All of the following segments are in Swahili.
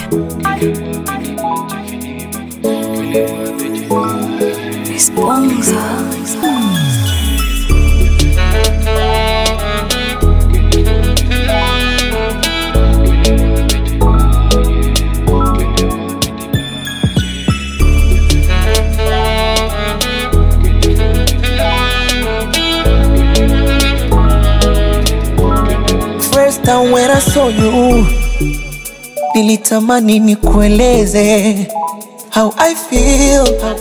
First time when I saw you, nilitamani nikueleze how I feel,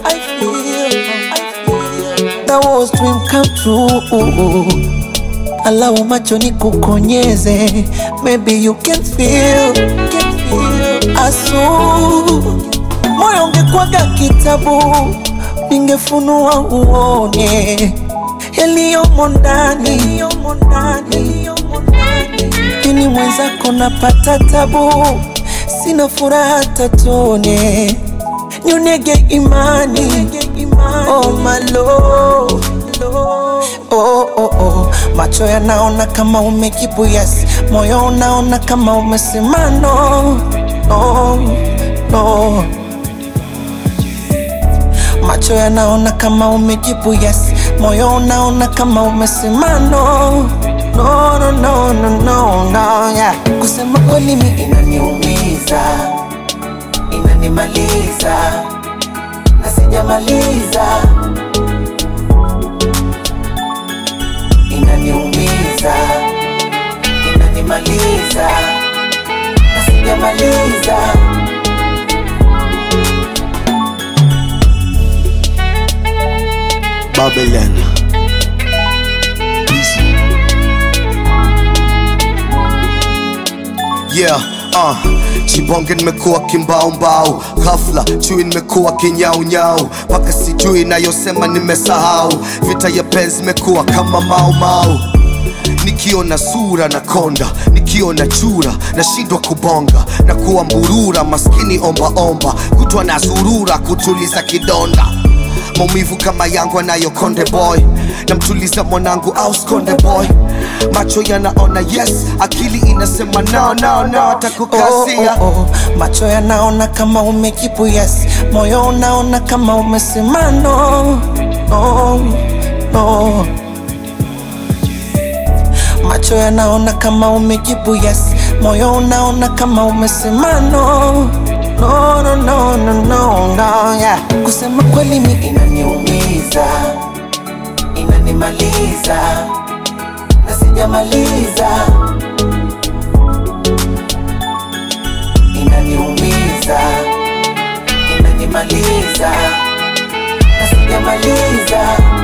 That was dream come true. Allow macho nikukonyeze, maybe you can feel. Asu moyo ungekuwaga kitabu, ningefunua uone yaliyomo ndani. Ini mwenzako napata tabu, sina furaha tatone, nyonege imani. Oh my love, oh. Macho yanaona kama umejibu yes, moyo unaona kama umesema no. Macho yanaona kama umejibu yes, moyo unaona kama umesema no, yeah. Kusema kweli mimi inaniumiza, inanimaliza, na sijamaliza. Inaniumiza, inanimaliza, na sijamaliza. Babylon. Yeah, Chibonge nimekuwa kimbao, ghafla chui nimekuwa kinyau, paka sijui nayosema nimesahau. Vita ya penzi imekuwa kama mau. Nikiona sura na konda, nikiona chura na shindwa kubonga, na kuwa mburura maskini omba, kutwa na zurura kutuliza kidonda. Maumivu kama yangu anayo Konde Boy, namtuliza mwanangu au Konde Boy. Macho yanaona yes, akili inasema no, atakukasia. Macho yanaona kama umejibu yes, moyo unaona kama umesema no. Macho yanaona kama umejibu yes, moyo unaona kama umesema no, yeah. Kusema kweli mimi inaniumiza, inanimaliza, na sijamaliza. Inaniumiza, inanimaliza, na sijamaliza.